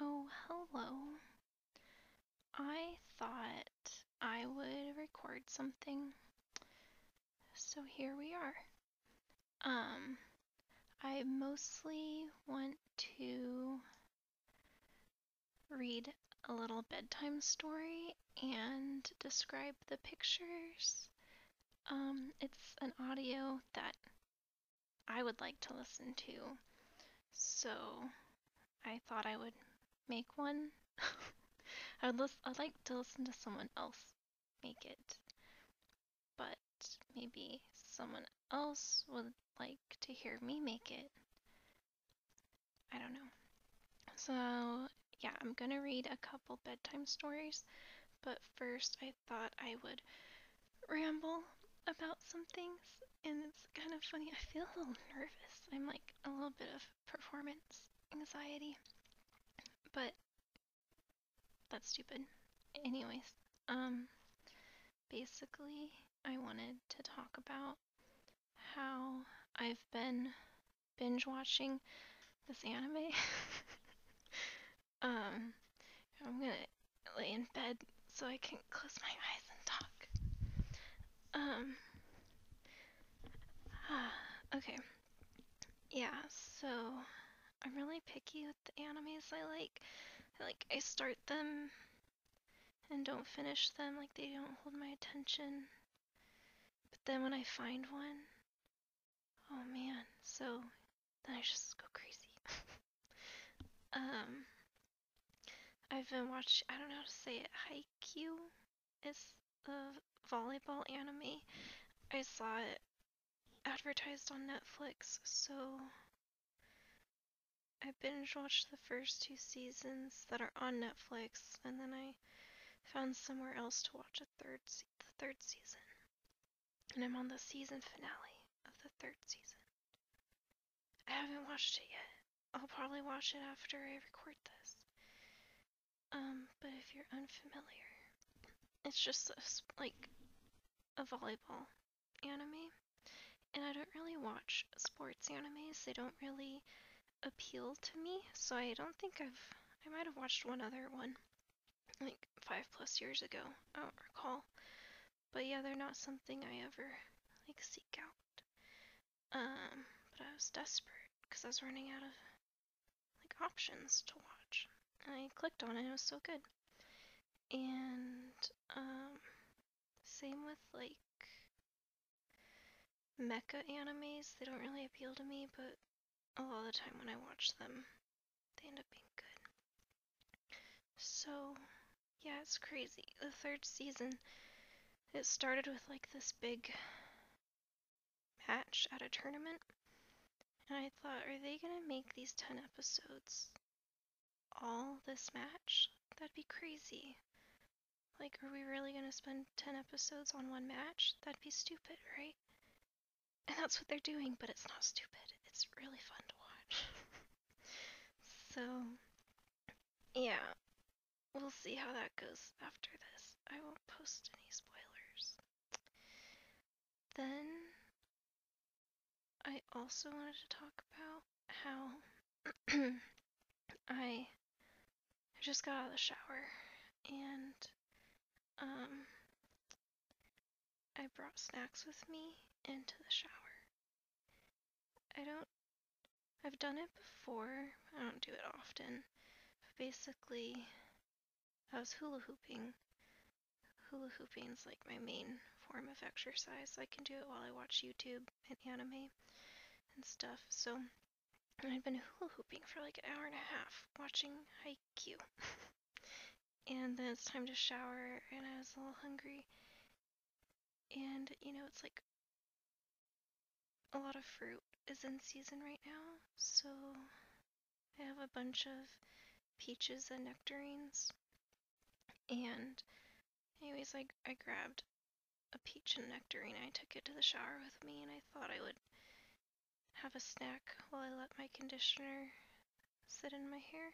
Oh, hello. I thought I would record something, so here we are. Um, I mostly want to read a little bedtime story and describe the pictures. It's an audio that I would like to listen to, so I thought I would make one. I'd like to listen to someone else make it, but maybe someone else would like to hear me make it. I don't know. So, yeah, I'm gonna read a couple bedtime stories, but first I thought I would ramble about some things, and it's kind of funny. I feel a little nervous. I'm like a little bit of performance anxiety, but that's stupid. Anyways, um, basically, I wanted to talk about how I've been binge watching this anime. um, I'm gonna lay in bed so I can close my eyes and talk. Um, okay. Yeah, so I'm really picky with the animes I like. I start them and don't finish them, like they don't hold my attention. But then when I find one, oh man, so then I just go crazy. um, I've been watching, I don't know how to say it, Haikyuu. It's a volleyball anime. I saw it advertised on Netflix, so I binge watched the first two seasons that are on Netflix, and then I found somewhere else to watch the third season. And I'm on the season finale of the third season. I haven't watched it yet. I'll probably watch it after I record this. But if you're unfamiliar, it's just like a volleyball anime. And I don't really watch sports animes. They don't really appeal to me, so I don't think I might have watched one other one, like 5+ years ago. I don't recall. But yeah, they're not something I ever, like, seek out. But I was desperate, because I was running out of, like, options to watch. And I clicked on it, and it was so good. And, same with, like, mecha animes. They don't really appeal to me, but a lot of the time when I watch them, they end up being good. So, yeah, it's crazy. The third season, it started with like this big match at a tournament, and I thought, are they gonna make these 10 episodes all this match? That'd be crazy. Like, are we really gonna spend 10 episodes on one match? That'd be stupid, right? And that's what they're doing, but it's not stupid. It's really fun to watch. So, yeah, we'll see how that goes after this. I won't post any spoilers. Then I also wanted to talk about how I just got out of the shower and um I brought snacks with me into the shower. I've done it before. I don't do it often. But basically, I was hula hooping. Hula hooping's like my main form of exercise. I can do it while I watch YouTube and anime and stuff. So I'd been hula hooping for like an hour and a half watching Haikyuu. And then it's time to shower, and I was a little hungry. And, it's like a lot of fruit is in season right now, so I have a bunch of peaches and nectarines. And, anyways, I grabbed a peach and nectarine. I took it to the shower with me, and I thought I would have a snack while I let my conditioner sit in my hair.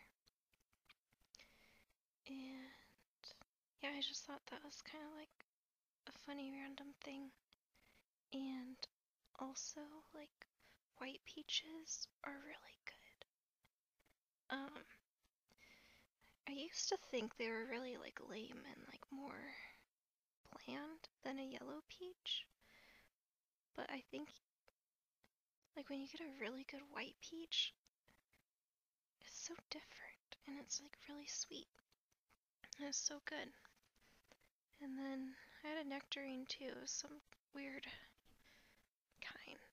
And, yeah, I just thought that was kind of like a funny random thing. And also, like, white peaches are really good. used to think they were really like lame and like more bland than a yellow peach. But I think like when you get a really good white peach, it's so different and it's like really sweet. And it's so good. And then I had a nectarine too, some weird kind.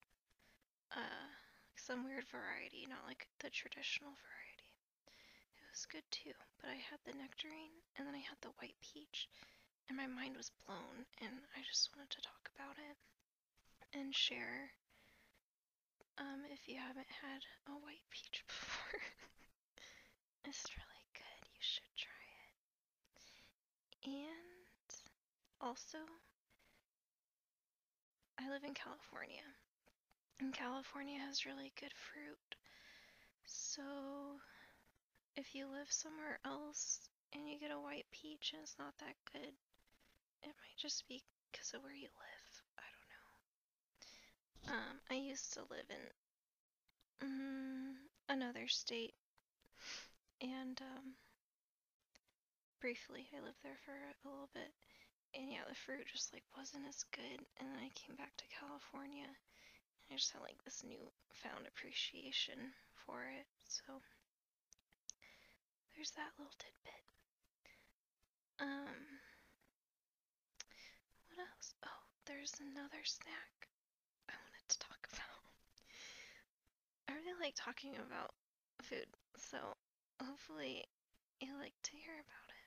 Some weird variety, not like the traditional variety. It was good too, but I had the nectarine and then I had the white peach and my mind was blown and I just wanted to talk about it and share. If you haven't had a white peach before, it's really good. You should try it. And also, I live in California, and California has really good fruit. So, if you live somewhere else and you get a white peach and it's not that good, it might just be because of where you live. I don't know. I used to live in another state, and briefly I lived there for a little bit, and yeah, the fruit just like wasn't as good. And then I came back to California, and I just had like this newfound appreciation for it. So there's that little tidbit. What else? Oh, there's another snack I wanted to talk about. I really like talking about food, so hopefully you like to hear about it.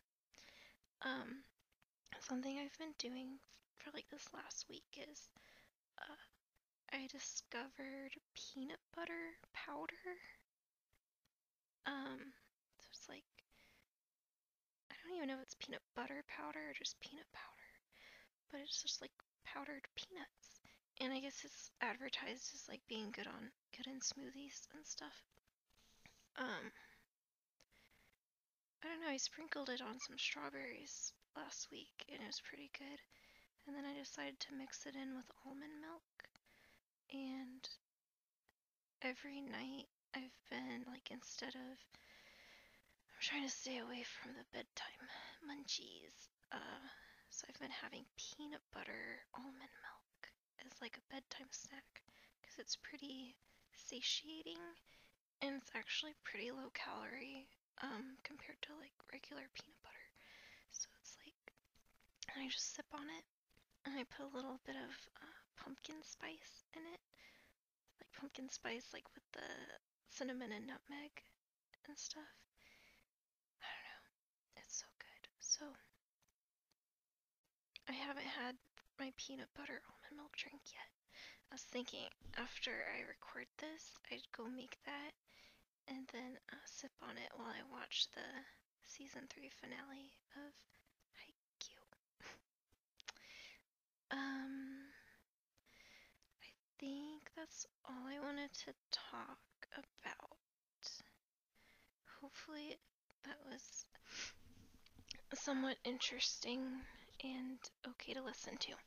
Something I've been doing for like this last week is I discovered peanut butter powder. So it's like, I don't even know if it's peanut butter powder or just peanut powder, but it's just like powdered peanuts. And I guess it's advertised as like being good in smoothies and stuff. I don't know, I sprinkled it on some strawberries last week and it was pretty good. And then I decided to mix it in with almond milk. And every night I've been like, I'm trying to stay away from the bedtime munchies. So I've been having peanut butter almond milk as like a bedtime snack because it's pretty satiating and it's actually pretty low calorie compared to like regular peanut butter. So it's like, and I just sip on it and I put a little bit of pumpkin spice in it, like pumpkin spice like with the cinnamon and nutmeg and stuff. I don't know, it's so good. So I haven't had my peanut butter almond milk drink yet. I was thinking after I record this, I'd go make that and then sip on it while I watch the season 3 finale of Haikyuu. I think that's all I wanted to talk about. Hopefully that was somewhat interesting and okay to listen to.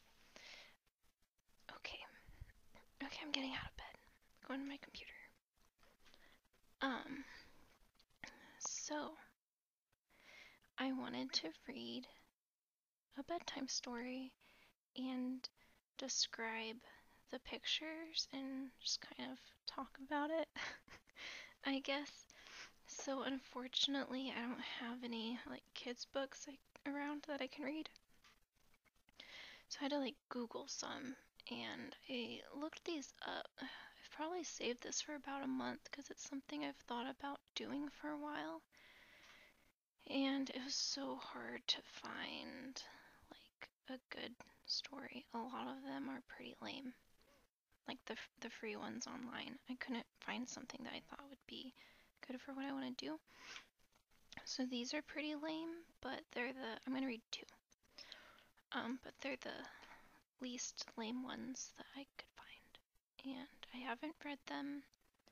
Okay, I'm getting out of bed. Going to my computer. So I wanted to read a bedtime story and describe the pictures and just kind of talk about it, I guess. So unfortunately, I don't have any like kids books around that I can read. So I had to like Google some, and I looked these up. I've probably saved this for about a month because it's something I've thought about doing for a while. And it was so hard to find like a good story. A lot of them are pretty lame. Like the free ones online. I couldn't find something that I thought would be good for what I want to do. So these are pretty lame, but I'm gonna read two. But they're the least lame ones that I could find. And I haven't read them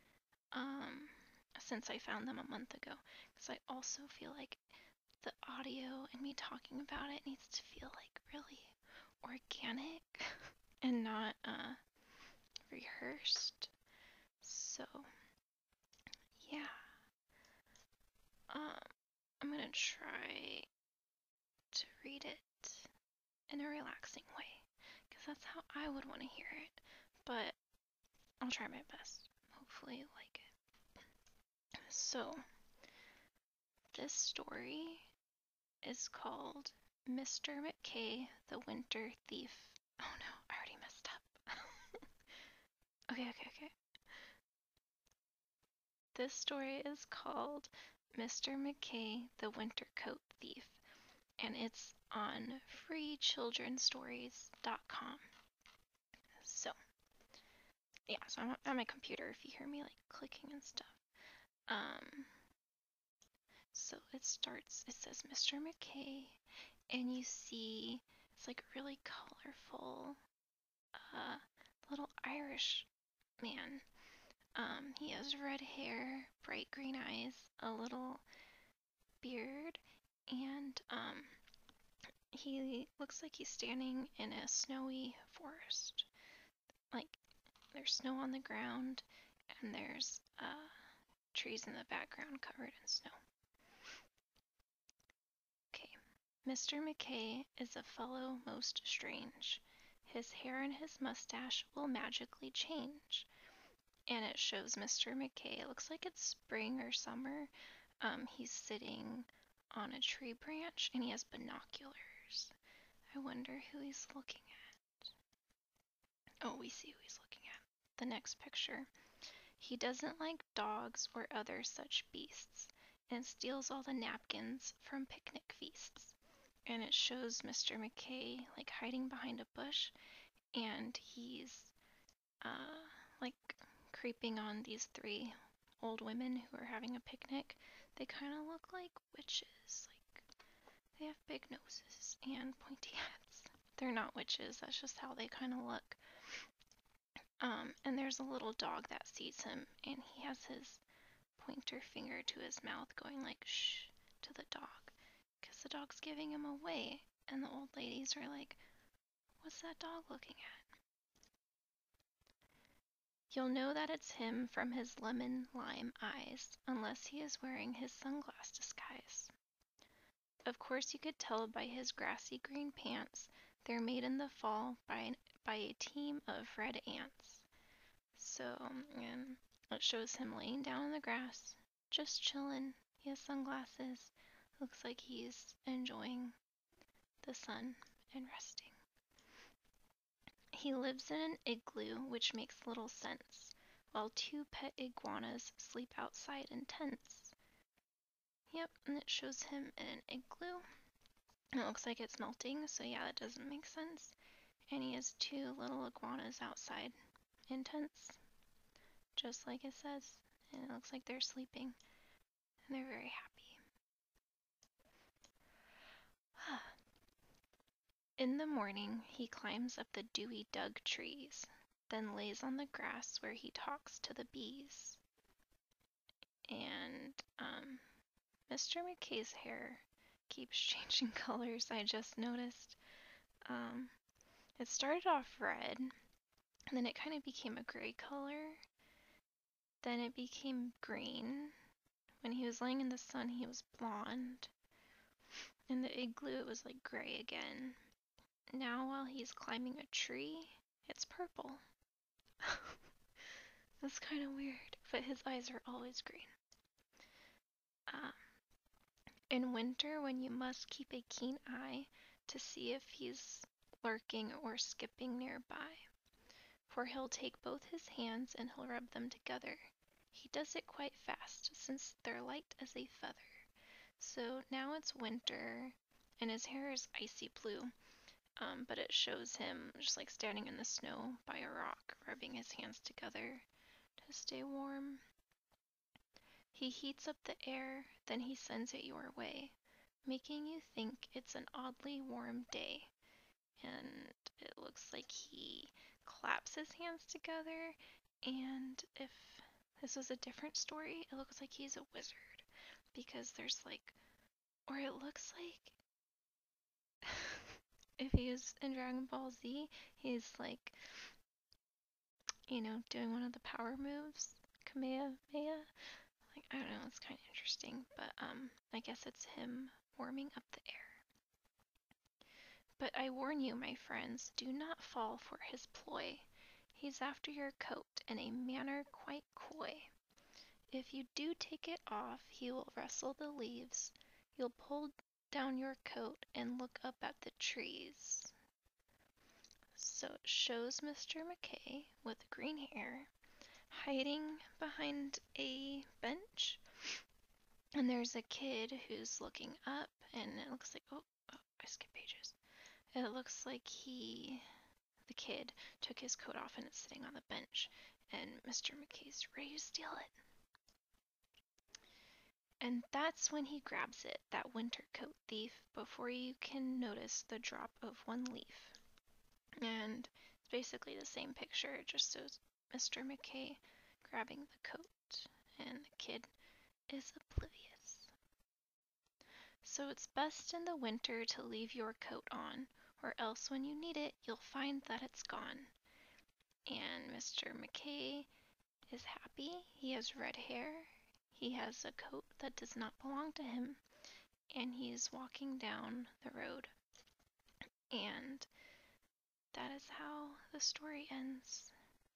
since I found them a month ago. Because I also feel like the audio and me talking about it needs to feel like really organic and not rehearsed. So yeah, I'm gonna gonna try to read it in a relaxing way, because that's how I would want to hear it. But I'll try my best. Hopefully you like it. So, this story is called Mr. McKay, the Winter Thief. Oh no, I already messed up. Okay. This story is called Mr. McKay, the Winter Coat Thief, and it's on freechildrenstories.com. So, yeah, so I'm on my computer if you hear me like clicking and stuff. So it says Mr. McKay, and you see it's like really colorful, little Irish man. He has red hair, bright green eyes, a little beard, and he looks like he's standing in a snowy forest. Like there's snow on the ground, and there's trees in the background covered in snow. Okay. Mr. McKay is a fellow most strange. His hair and his mustache will magically change. And it shows Mr. McKay. It looks like it's spring or summer. He's sitting on a tree branch and he has binoculars. I wonder who he's looking at. Oh, we see who he's looking at. The next picture. He doesn't like dogs or other such beasts and steals all the napkins from picnic feasts. And it shows Mr. McKay like hiding behind a bush, and he's like creeping on these three old women who are having a picnic. They kind of look like witches. Like they have big noses and pointy hats. They're not witches, that's just how they kind of look. And there's a little dog that sees him, and he has his pointer finger to his mouth going like shh to the dog, because the dog's giving him away. And the old ladies are like, what's that dog looking at? You'll know that it's him from his lemon lime eyes, unless he is wearing his sunglass disguise. Of course you could tell by his grassy green pants, they're made in the fall by a team of red ants. So, and it shows him laying down in the grass, just chilling. He has sunglasses. Looks like he's enjoying the sun and resting. He lives in an igloo, which makes little sense, while two pet iguanas sleep outside in tents. Yep, and it shows him in an igloo. It looks like it's melting, so yeah, that doesn't make sense. And he has two little iguanas outside in tents, just like it says. And it looks like they're sleeping, and they're very happy. In the morning, he climbs up the dewy Doug trees, then lays on the grass where he talks to the bees. And Mr. McKay's hair keeps changing colors, I just noticed. It started off red, and then it kind of became a gray color. Then it became green. When he was laying in the sun, he was blonde. In the igloo, it was like gray again. Now, while he's climbing a tree, it's purple. That's kind of weird, but his eyes are always green. In winter, when you must keep a keen eye to see if he's lurking or skipping nearby, for he'll take both his hands and he'll rub them together. He does it quite fast, since they're light as a feather. So now it's winter, and his hair is icy blue, but it shows him just like standing in the snow by a rock, rubbing his hands together to stay warm. He heats up the air, then he sends it your way, making you think it's an oddly warm day. And it looks like he claps his hands together, and if this was a different story, it looks like he's a wizard, because there's like, or it looks like if he was in Dragon Ball Z, he's like, doing one of the power moves, Kamehameha. Like, I don't know, That's kind of interesting, but I guess it's him warming up the air. But I warn you, my friends, do not fall for his ploy. He's after your coat in a manner quite coy. If you do take it off, he will rustle the leaves. You'll pull down your coat and look up at the trees. So it shows Mr. McKay with green hair hiding behind a bench. And there's a kid who's looking up, and it looks like, oh, I skipped pages. It looks like the kid, took his coat off and it's sitting on the bench, and Mr. McKay's ready to steal it. And that's when he grabs it, that winter coat thief, before you can notice the drop of one leaf. And it's basically the same picture, it just shows Mr. McKay grabbing the coat, and the kid is oblivious. So it's best in the winter to leave your coat on, or else when you need it, you'll find that it's gone. And Mr. McKay is happy. He has red hair. He has a coat that does not belong to him. And he's walking down the road. And that is how the story ends.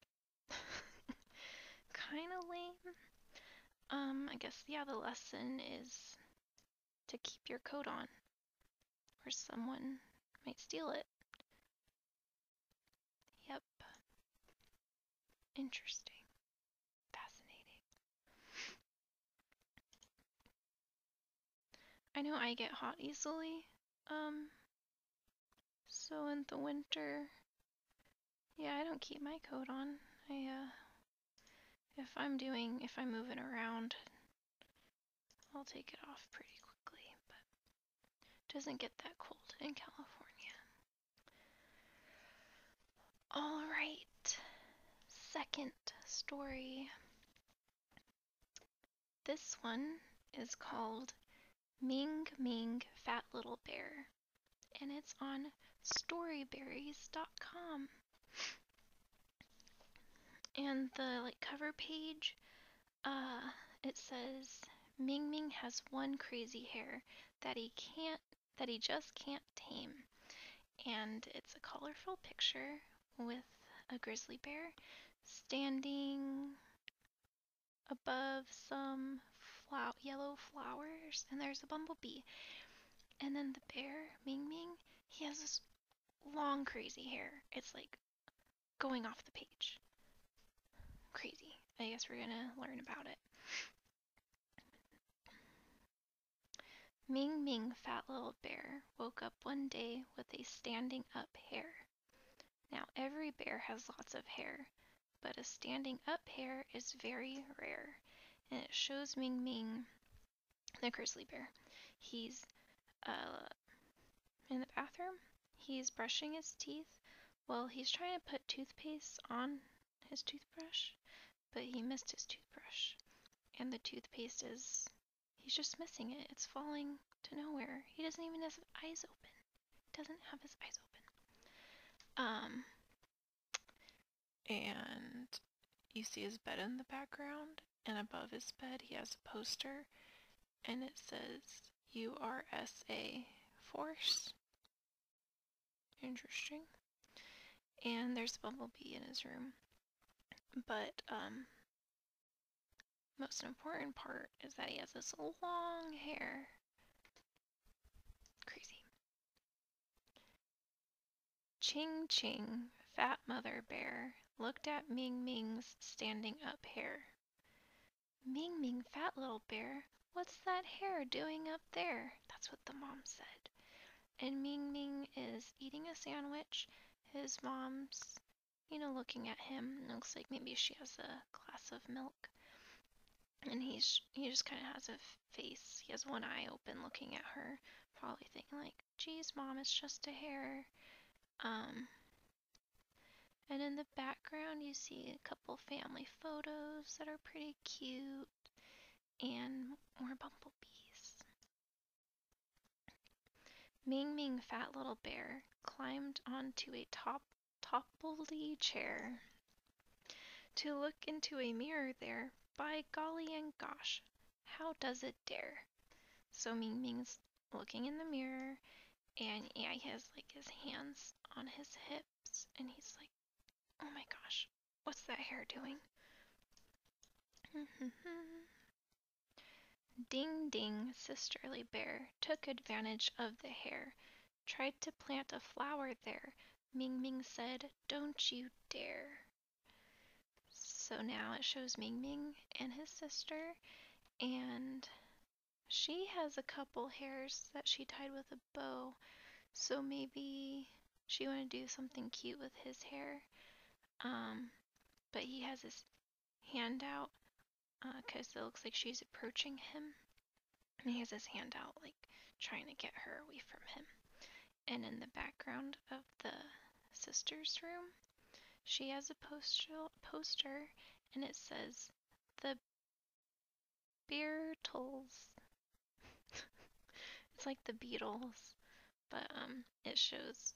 Kind of lame. I guess, yeah, the lesson is to keep your coat on, or someone might steal it. Yep. Interesting. Fascinating. I know I get hot easily. So in the winter, yeah, I don't keep my coat on. If I'm moving around, I'll take it off pretty quickly, but it doesn't get that cold in California. All right, second story. This one is called Ming Ming Fat Little Bear, and it's on storyberries.com. And the cover page, it says Ming Ming has one crazy hair that he just can't tame. And it's a colorful picture with a grizzly bear standing above some yellow flowers, and there's a bumblebee. And then the bear, Ming Ming, he has this long crazy hair. It's like going off the page. Crazy. I guess we're gonna learn about it. Ming Ming, fat little bear, woke up one day with a standing up hair. Now every bear has lots of hair, but a standing up hair is very rare. And it shows Ming Ming, the grizzly bear. He's in the bathroom. He's brushing his teeth. Well, he's trying to put toothpaste on his toothbrush, but he missed his toothbrush. And the toothpaste he's just missing it. It's falling to nowhere. He doesn't even have his eyes open. Doesn't have his eyes open. And you see his bed in the background, and above his bed he has a poster, and it says URSA Force. Interesting. And there's a bumblebee in his room. But most important part is that he has this long hair. Crazy. Ching Ching, fat mother bear, looked at Ming Ming's standing up hair. Ming Ming, fat little bear, what's that hair doing up there? That's what the mom said. And Ming Ming is eating a sandwich. His mom's, looking at him. It looks like maybe she has a glass of milk. And he just kind of has a face. He has one eye open looking at her, probably thinking like, geez, mom, it's just a hair. And in the background you see a couple family photos that are pretty cute, and more bumblebees. Ming Ming, fat little bear, climbed onto a toppledy chair to look into a mirror there. By golly and gosh, how does it dare? So Ming Ming's looking in the mirror, and yeah, he has like his hands on his hips, and he's like, oh my gosh, what's that hair doing? Ding Ding, sisterly bear, took advantage of the hair, tried to plant a flower there. Ming Ming said, don't you dare. So now it shows Ming Ming and his sister, and she has a couple hairs that she tied with a bow, so maybe she wanted to do something cute with his hair. But he has his hand out, because it looks like she's approaching him. And he has his hand out, like, trying to get her away from him. And in the background of the sister's room, she has a poster, and it says, the Beatles. It's like the Beatles, but it shows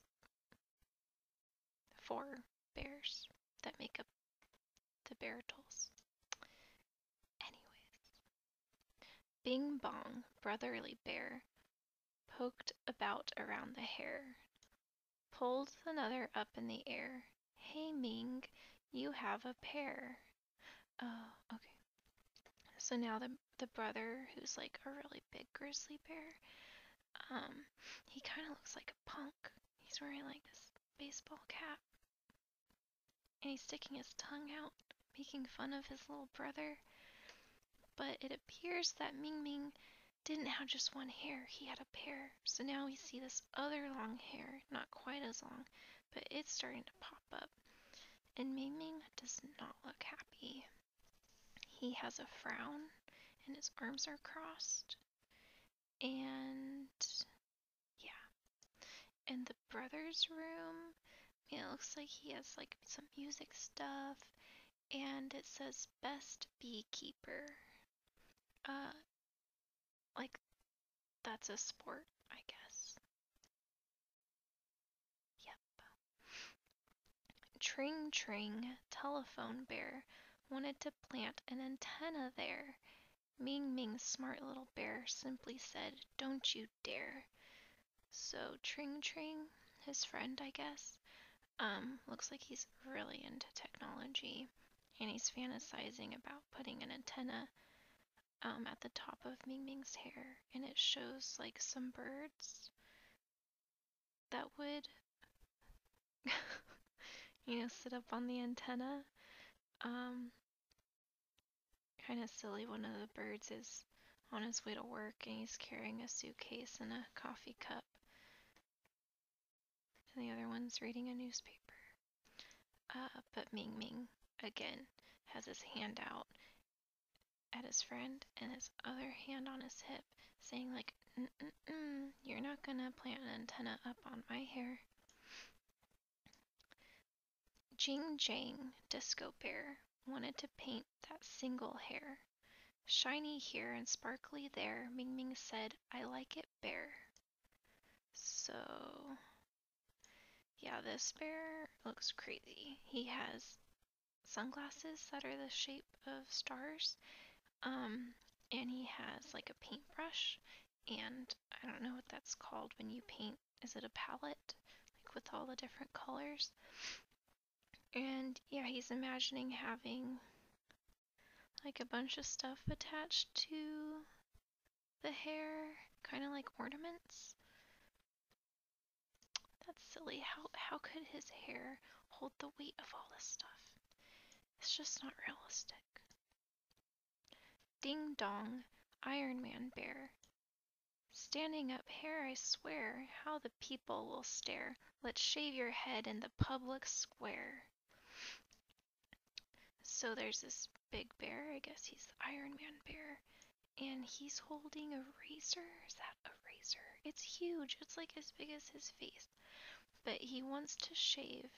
4 bears that make up the Beatles. Anyways, Bing Bong, brotherly bear, poked about around the hair, pulled another up in the air. Hey Ming, you have a pair. Oh, okay. So now the brother, who's like a really big grizzly bear, he kind of looks like a punk. He's wearing like this baseball cap, and he's sticking his tongue out, making fun of his little brother. But it appears that Ming Ming didn't have just one hair, he had a pair. So now we see this other long hair, not quite as long, but it's starting to pop up. And Ming Ming does not look happy. He has a frown, and his arms are crossed. And yeah. In the brother's room, it looks like he has like some music stuff, and it says best beekeeper. Like that's a sport, I guess. Yep. Tring Tring, telephone bear, wanted to plant an antenna there. Ming Ming's smart little bear simply said, don't you dare. So Tring Tring, his friend, I guess, looks like he's really into technology, and he's fantasizing about putting an antenna at the top of Ming Ming's hair, and it shows like some birds that would sit up on the antenna. Kind of silly. One of the birds is on his way to work, and he's carrying a suitcase and a coffee cup. And the other one's reading a newspaper. But Ming Ming, again, has his hand out at his friend and his other hand on his hip, saying like, you're not gonna plant an antenna up on my hair. Jing Jang, disco bear, wanted to paint that single hair. Shiny here and sparkly there, Ming Ming said, I like it bear. So, yeah, this bear looks crazy. He has sunglasses that are the shape of stars, and he has like a paintbrush, and I don't know what that's called when you paint. Is it a palette? Like with all the different colors? And yeah, he's imagining having like a bunch of stuff attached to the hair, kind of like ornaments. That's silly. How could his hair hold the weight of all this stuff? It's just not realistic. Ding dong, Iron Man bear. Standing up here, I swear, how the people will stare. Let's shave your head in the public square. So there's this big bear, I guess he's the Iron Man bear, and he's holding a razor. Is that a razor? It's huge. It's like as big as his face. But he wants to shave,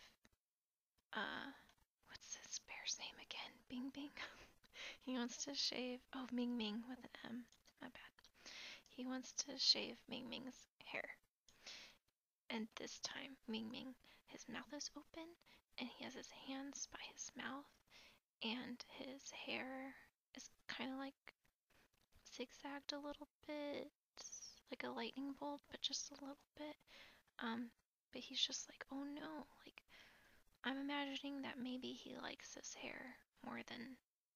what's this bear's name again? Bing Bing? He wants to shave, Ming Ming with an M. My bad. He wants to shave Ming Ming's hair. And this time, Ming Ming, his mouth is open, and he has his hands by his mouth, and his hair is kind of like zigzagged a little bit, like a lightning bolt, but just a little bit. But he's just like, oh no, like, I'm imagining that maybe he likes his hair more than...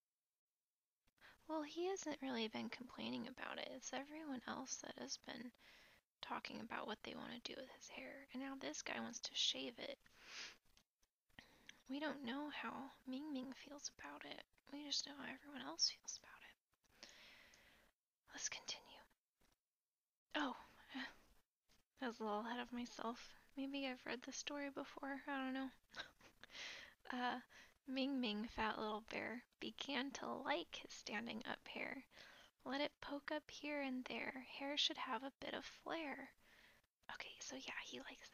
Well, he hasn't really been complaining about it. It's everyone else that has been talking about what they want to do with his hair. And now this guy wants to shave it. We don't know how Ming Ming feels about it. We just know how everyone else feels about it. Let's continue. Oh, I was a little ahead of myself. Maybe I've read the story before. I don't know. Ming Ming, fat little bear, began to like his standing up hair. Let it poke up here and there. Hair should have a bit of flair. Okay, so yeah, he likes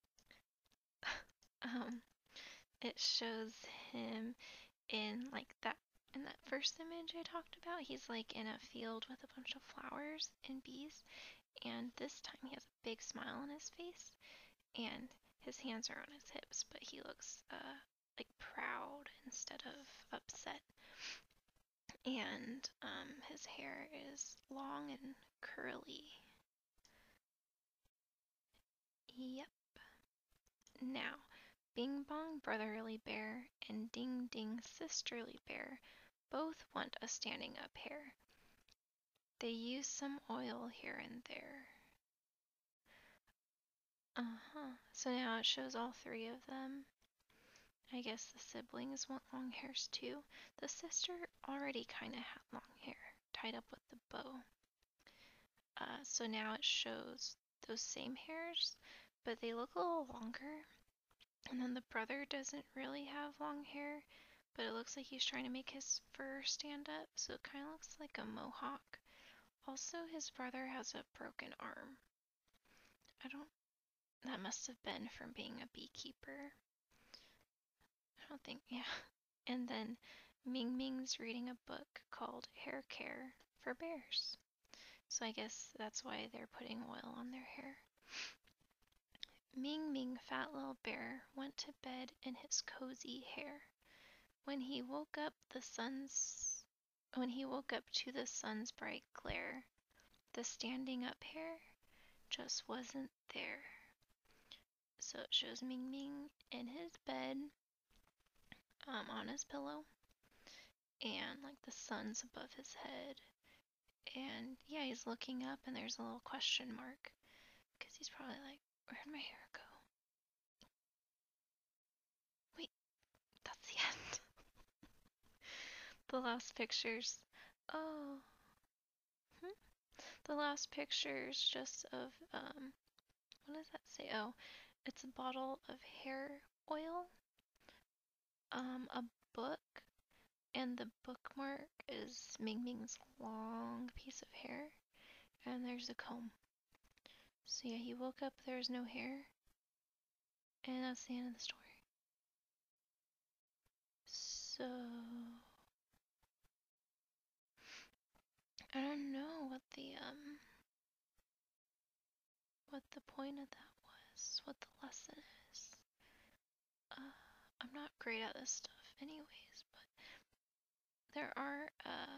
it. It shows him in that first image I talked about. He's like in a field with a bunch of flowers and bees, and this time he has a big smile on his face, and his hands are on his hips, but he looks like proud instead of upset. And his hair is long and curly. Yep. Now, Bing Bong Brotherly Bear and Ding Ding Sisterly Bear both want a standing up hair. They use some oil here and there. So now it shows all three of them. I guess the siblings want long hairs too. The sister already kind of had long hair, tied up with the bow. So now it shows those same hairs, but they look a little longer. And then the brother doesn't really have long hair, but it looks like he's trying to make his fur stand up, so it kind of looks like a mohawk. Also, his brother has a broken arm. That must have been from being a beekeeper. I don't think, yeah. And then Ming Ming's reading a book called Hair Care for Bears. So I guess that's why they're putting oil on their hair. Ming Ming, fat little bear, went to bed in his cozy hair. When he woke up to the sun's bright glare, the standing up hair just wasn't there. So it shows Ming Ming in his bed, on his pillow, and like the sun's above his head. And yeah, he's looking up and there's a little question mark, because he's probably like, where'd my hair go? Wait, that's the end. The last pictures. Oh. The last picture's just of, what does that say? Oh, it's a bottle of hair oil, a book, and the bookmark is Ming Ming's long piece of hair, and there's a comb. So yeah, he woke up, there's no hair, and that's the end of the story. So, I don't know what the point of that was, what the lesson is. I'm not great at this stuff anyways, but there are,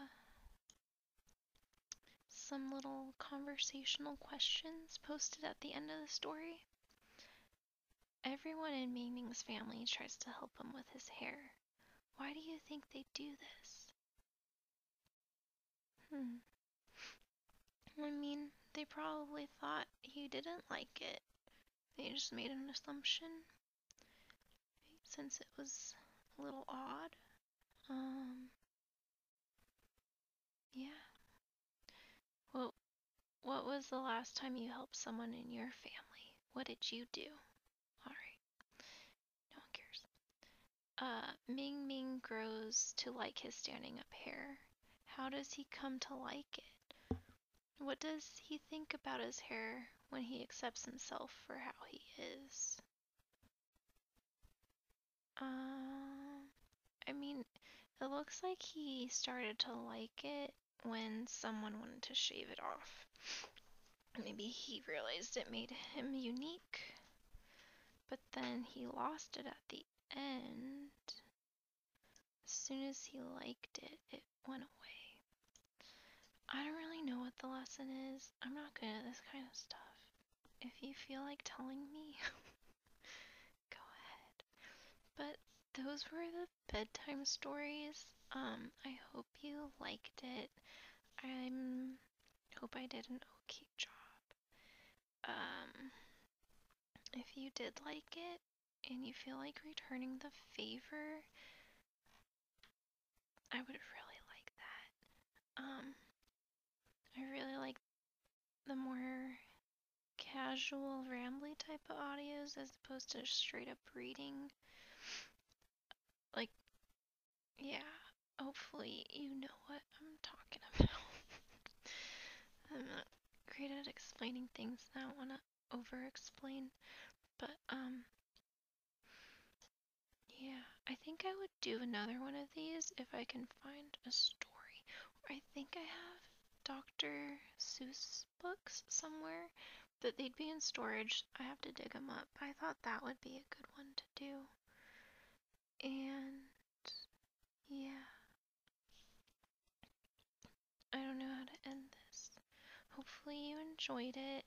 some little conversational questions posted at the end of the story. Everyone in Ming Ming's family tries to help him with his hair. Why do you think they do this? I mean, they probably thought he didn't like it. They just made an assumption, since it was a little odd. Yeah. Well, what was the last time you helped someone in your family? What did you do? Alright. No one cares. Ming Ming grows to like his standing up hair. How does he come to like it? What does he think about his hair when he accepts himself for how he is? I mean, it looks like he started to like it when someone wanted to shave it off. Maybe he realized it made him unique, but then he lost it at the end. As soon as he liked it, it went away. I don't really lesson is I'm not good at this kind of stuff. If you feel like telling me, go ahead. But those were the bedtime stories. I hope you liked it. I hope I did an okay job. If you did like it and you feel like returning the favor, I would really like that. I really like the more casual, rambly type of audios as opposed to straight up reading. Like, yeah, hopefully you know what I'm talking about. I'm not great at explaining things that I don't want to over-explain, but, yeah, I think I would do another one of these if I can find a story. I think I have Dr. Seuss books somewhere, but they'd be in storage. I have to dig them up. I thought that would be a good one to do. And yeah, I don't know how to end this. Hopefully you enjoyed it.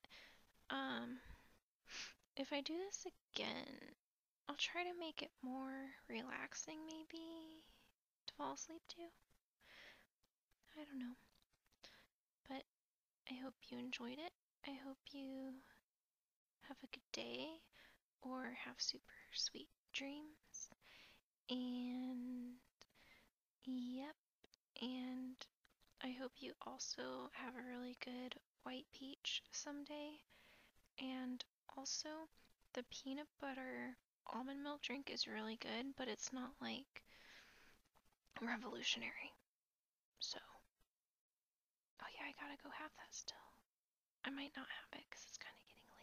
If I do this again, I'll try to make it more relaxing maybe to fall asleep to. I don't know. But I hope you enjoyed it. I hope you have a good day or have super sweet dreams. And yep, and I hope you also have a really good white peach someday. And also, the peanut butter almond milk drink is really good, but it's not like revolutionary. So, oh yeah, I gotta go have that still. I might not have it because it's kind of getting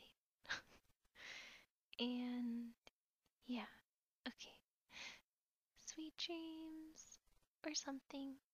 late. And yeah, okay. Sweet dreams or something.